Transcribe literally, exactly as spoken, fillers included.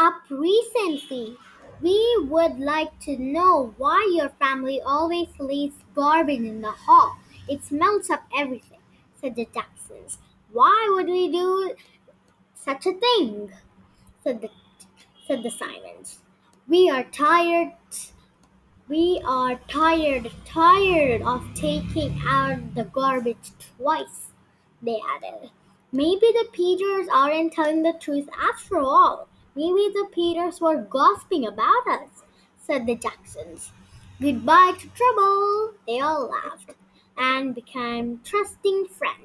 up recently. We would like to know why your family always leaves garbage in the hall. It smells up everything, said the Jacksons. Why would we do such a thing? said the, said the Simons. We are tired. We are tired, tired of taking out the garbage twice, they added. Maybe the Peters aren't telling the truth after all. Maybe the Peters were gossiping about us, said the Jacksons. Goodbye to trouble, they all laughed and became trusting friends.